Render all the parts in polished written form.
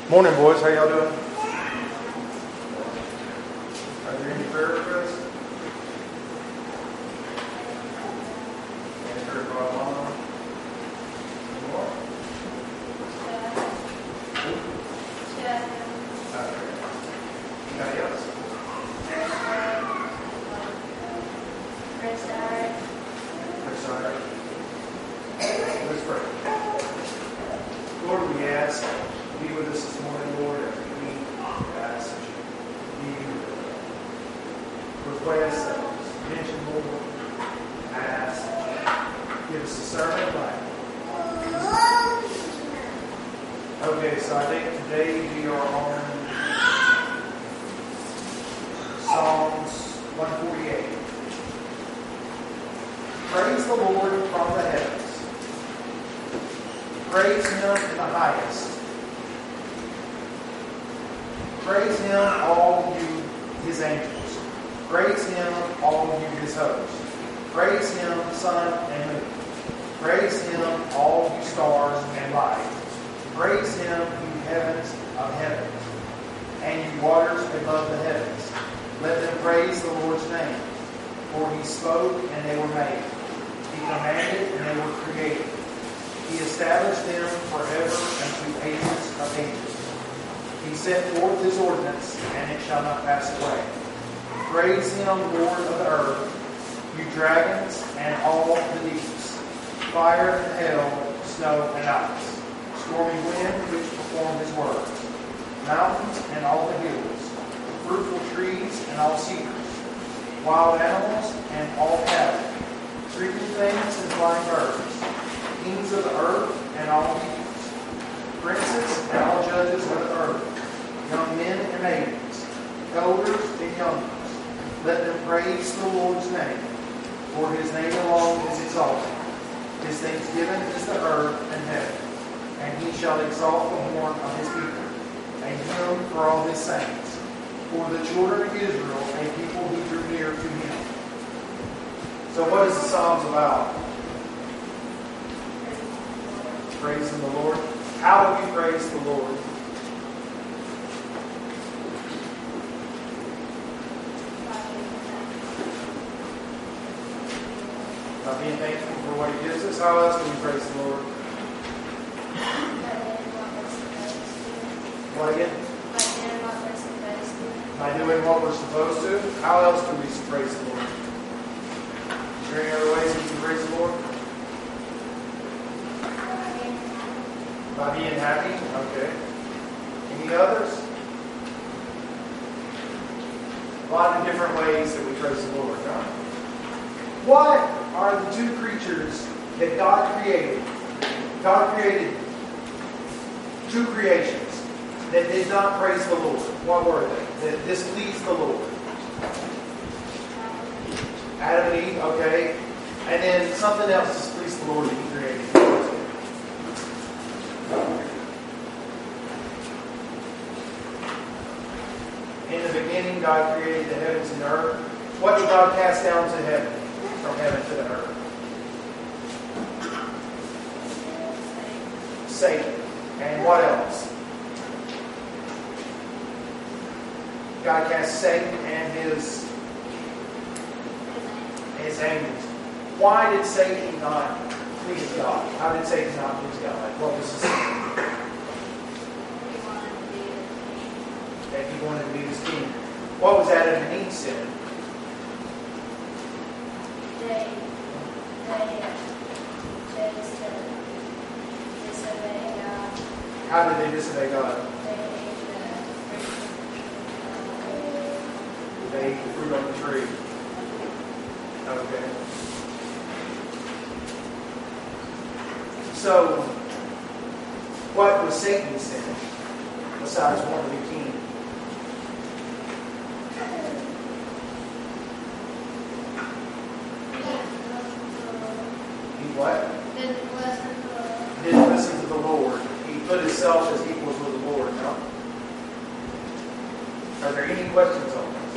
Morning, boys. How y'all doing? Are there any prayer requests? Answer it by mom. More? Anybody else? Preside. Let's pray. Lord, we ask, be with us this morning, Lord, as we ask that you request that was mentioned, Lord. I ask, give us a sermon life. Okay, so I think today we are on Psalms 148. Praise the Lord from the heavens. Praise Him in the highest. Praise Him, all you His angels. Praise Him, all you His hosts. Praise Him, sun and moon. Praise Him, all you stars and light. Praise Him, you heavens of heavens, and you waters above the heavens. Let them praise the Lord's name. For He spoke, and they were made. He commanded, and they were created. He established them forever and to ages of ages. He set forth His ordinance, and it shall not pass away. Praise Him, Lord of the earth, you dragons and all the deeps, fire and hail, snow and ice, stormy wind which perform His words, mountains and all the hills, fruitful trees and all cedars, wild animals and all cattle, creeping things and flying birds, kings of the earth and all peoples, princes and all judges of the earth, young men and maidens, elders and youngsters. Let them praise the Lord's name, for His name alone is exalted. His thanksgiving is the earth and heaven, and He shall exalt the horn of His people, a hymn for all His saints, for the children of Israel, a people who drew near to Him. So what is the Psalms about? Praising the Lord. How do we praise the Lord? By being thankful for what He gives us. How else do we praise the Lord? What again? By doing what we're supposed to. How else do we praise the Lord? Is there any other ways we can praise the Lord? By being happy? Okay. Any others? A lot of different ways that we praise the Lord, right? What are the two creatures that God created? God created two creations that did not praise the Lord. What were they? That displeased the Lord. Adam and Eve, okay. And then something else displeased the Lord that He created. In the beginning, God created the heavens and the earth. What did God cast down to heaven? From heaven to the earth? Satan. And what else? God cast Satan and his angels. Why did Satan not please God? How did Satan not please God? What was the sin? That he wanted to be His king. What was Adam and Eve's sin? They disobey God. How did they disobey God? They ate the fruit on the tree. Okay. So, what was Satan's sin besides wanting to be king? He what? Didn't listen to the Lord. He put himself as equals with the Lord. No? Are there any questions on this?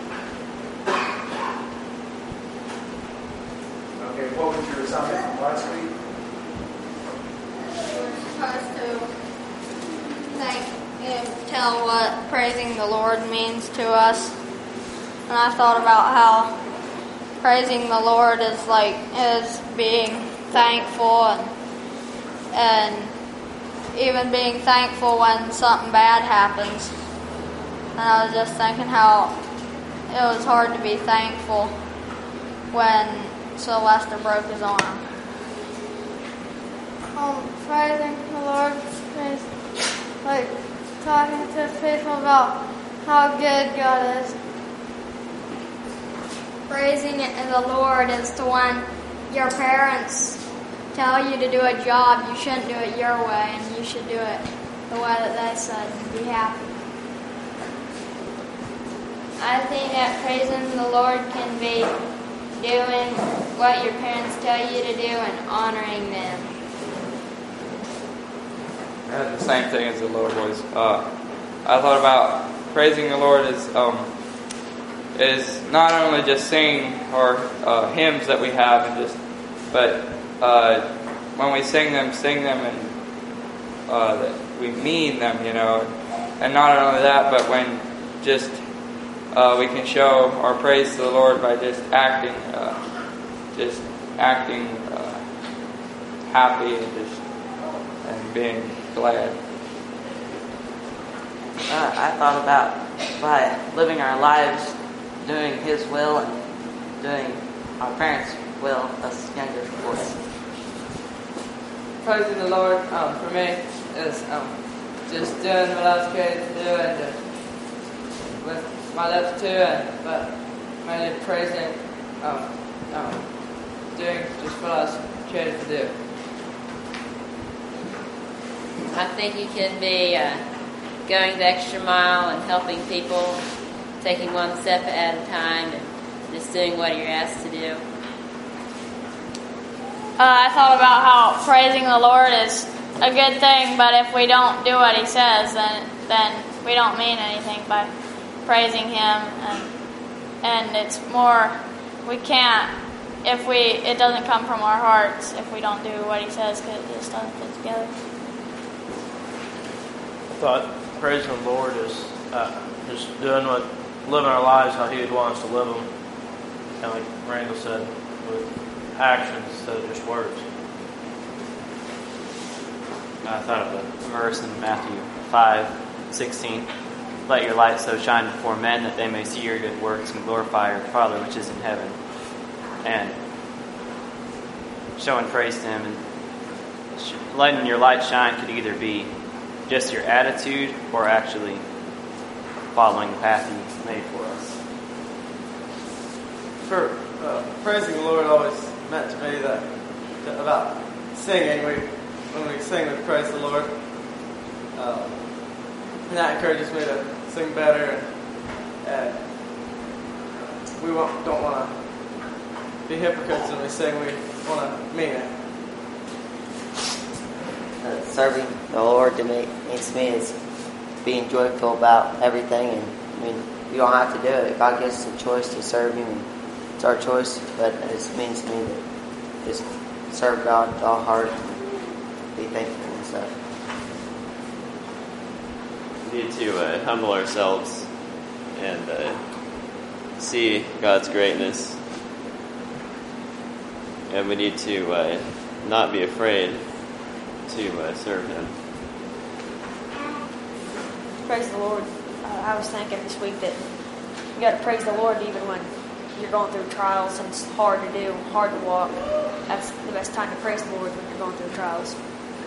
Okay, what was your assignment from last week? We're supposed to thank tell what praising the Lord means to us. And I thought about how praising the Lord is being thankful and even being thankful when something bad happens. And I was just thinking how it was hard to be thankful when Sylvester broke his arm. Praising the Lord is like talking to people about how good God is. Praising the Lord is to when your parents tell you to do a job, you shouldn't do it your way, and you should do it the way that they said and be happy. I think that praising the Lord can be doing what your parents tell you to do and honoring them. I had the same thing as the Lord was. I thought about praising the Lord is not only just singing our hymns that we have, but when we sing them and that we mean them, and not only that, but when just we can show our praise to the Lord by just acting happy and being glad. I thought about by living our lives doing His will and doing our parents' will, us younger boys. Praising the Lord for me is just doing what I was created to do and just with my lips too, but mainly praising, doing just what I was created to do. I think you can be going the extra mile and helping people, taking one step at a time and just doing what you're asked to do. I thought about how praising the Lord is a good thing, but if we don't do what He says, then we don't mean anything by praising Him, and it's more, we can't, it doesn't come from our hearts if we don't do what He says, because it just doesn't fit together. I thought praising the Lord is just living our lives how He would want us to live them, and like Randall said, with actions instead of just words. I thought of a verse in Matthew 5:16. Let your light so shine before men that they may see your good works and glorify your Father which is in heaven. And showing praise to Him and letting your light shine could either be just your attitude or actually following the path He made for us. Praising the Lord always meant to me that about singing. When we sing, we praise the Lord. And that encourages me to sing better, and we don't want to be hypocrites when we sing. We want to mean it. Serving the Lord to me is being joyful about everything, and you don't have to do it. God gives us a choice to serve Him, and it's our choice, but it means to me that just serve God with all heart and be thankful and stuff. We need to humble ourselves and see God's greatness, and we need to not be afraid to serve Him. Praise the Lord. I was thinking this week that you got to praise the Lord even when you're going through trials and it's hard to do, hard to walk. That's the best time to praise the Lord, when you're going through trials.